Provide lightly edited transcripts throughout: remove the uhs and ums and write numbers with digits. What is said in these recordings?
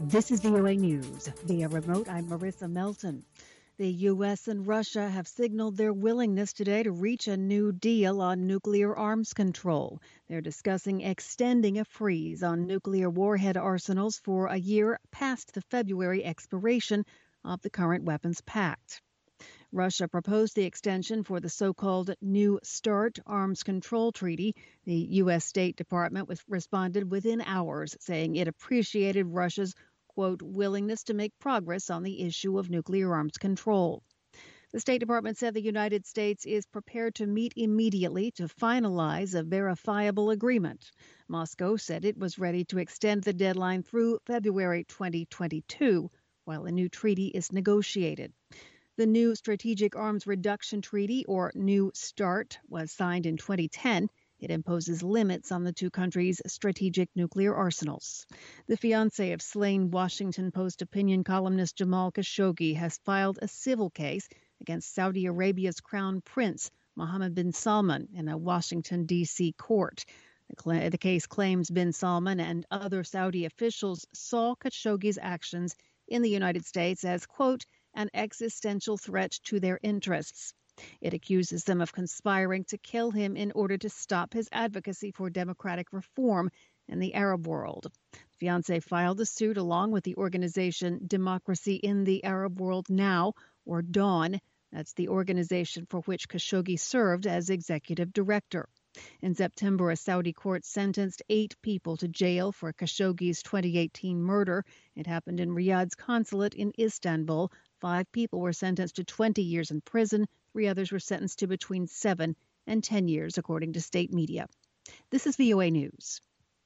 This is VOA News. Via remote, I'm Marissa Melton. The U.S. and Russia have signaled their willingness today to reach a new deal on nuclear arms control. They're discussing extending a freeze on nuclear warhead arsenals for a year past the February expiration of the current weapons pact. Russia proposed the extension for the so-called New START arms control treaty. The U.S. State Department responded within hours, saying it appreciated Russia's, quote, willingness to make progress on the issue of nuclear arms control. The State Department said the United States is prepared to meet immediately to finalize a verifiable agreement. Moscow said it was ready to extend the deadline through February 2022, while a new treaty is negotiated. The new Strategic Arms Reduction Treaty, or New START, was signed in 2010. It imposes limits on the two countries' strategic nuclear arsenals. The fiancé of slain Washington Post opinion columnist Jamal Khashoggi has filed a civil case against Saudi Arabia's crown prince, Mohammed bin Salman, in a Washington, D.C. court. The case claims bin Salman and other Saudi officials saw Khashoggi's actions in the United States as, quote, an existential threat to their interests. It accuses them of conspiring to kill him in order to stop his advocacy for democratic reform in the Arab world. The fiancé filed the suit along with the organization Democracy in the Arab World Now, or DAWN. That's the organization for which Khashoggi served as executive director. In September, a Saudi court sentenced 8 people to jail for Khashoggi's 2018 murder. It happened in Riyadh's consulate in Istanbul. 5 people were sentenced to 20 years in prison. 3 others were sentenced to between 7 and 10 years, according to state media. This is VOA News.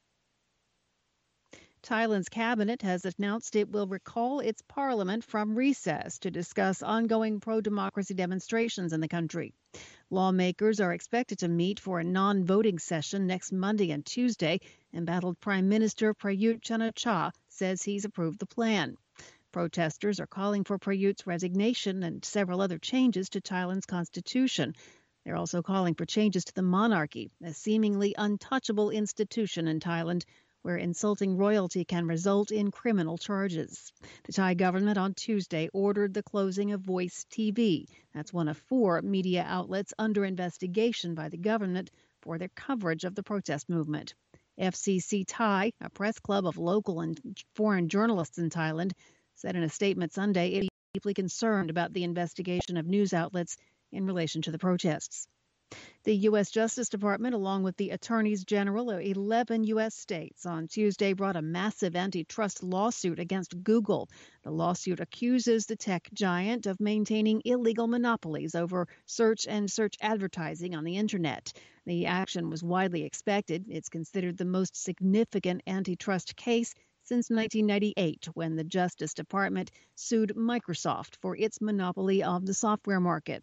Thailand's cabinet has announced it will recall its parliament from recess to discuss ongoing pro-democracy demonstrations in the country. Lawmakers are expected to meet for a non-voting session next Monday and Tuesday. Embattled Prime Minister Prayut Chan-o-cha says he's approved the plan. Protesters are calling for Prayut's resignation and several other changes to Thailand's constitution. They're also calling for changes to the monarchy, a seemingly untouchable institution in Thailand where insulting royalty can result in criminal charges. The Thai government on Tuesday ordered the closing of Voice TV. That's one of 4 media outlets under investigation by the government for their coverage of the protest movement. FCC Thai, a press club of local and foreign journalists in Thailand, said in a statement Sunday it is deeply concerned about the investigation of news outlets in relation to the protests. The U.S. Justice Department, along with the attorneys general of 11 U.S. states, on Tuesday brought a massive antitrust lawsuit against Google. The lawsuit accuses the tech giant of maintaining illegal monopolies over search and search advertising on the Internet. The action was widely expected. It's considered the most significant antitrust case since 1998, when the Justice Department sued Microsoft for its monopoly of the software market.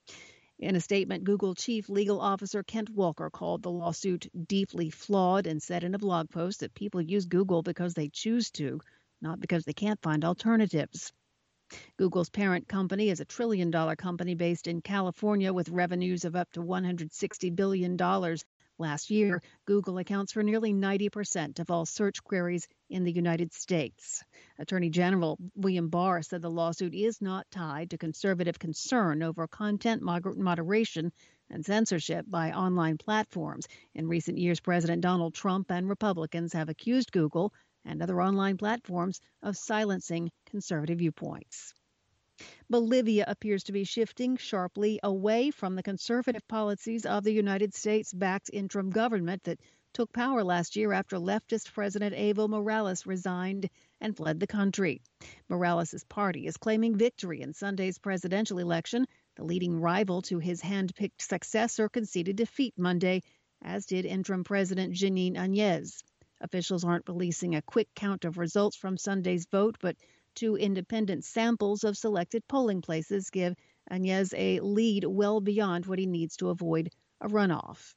In a statement, Google Chief Legal Officer Kent Walker called the lawsuit deeply flawed and said in a blog post that people use Google because they choose to, not because they can't find alternatives. Google's parent company is a $1 trillion company based in California with revenues of up to $160 billion. Last year, Google accounts for nearly 90% of all search queries in the United States. Attorney General William Barr said the lawsuit is not tied to conservative concern over content moderation and censorship by online platforms. In recent years, President Donald Trump and Republicans have accused Google and other online platforms of silencing conservative viewpoints. Bolivia appears to be shifting sharply away from the conservative policies of the United States-backed interim government that took power last year after leftist President Evo Morales resigned and fled the country. Morales' party is claiming victory in Sunday's presidential election. The leading rival to his hand-picked successor conceded defeat Monday, as did interim President Jeanine Áñez. Officials aren't releasing a quick count of results from Sunday's vote, but 2 independent samples of selected polling places give Áñez a lead well beyond what he needs to avoid a runoff.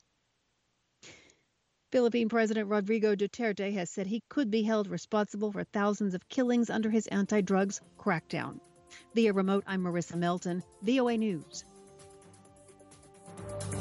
Philippine President Rodrigo Duterte has said he could be held responsible for thousands of killings under his anti-drugs crackdown. Via remote, I'm Marissa Melton, VOA News.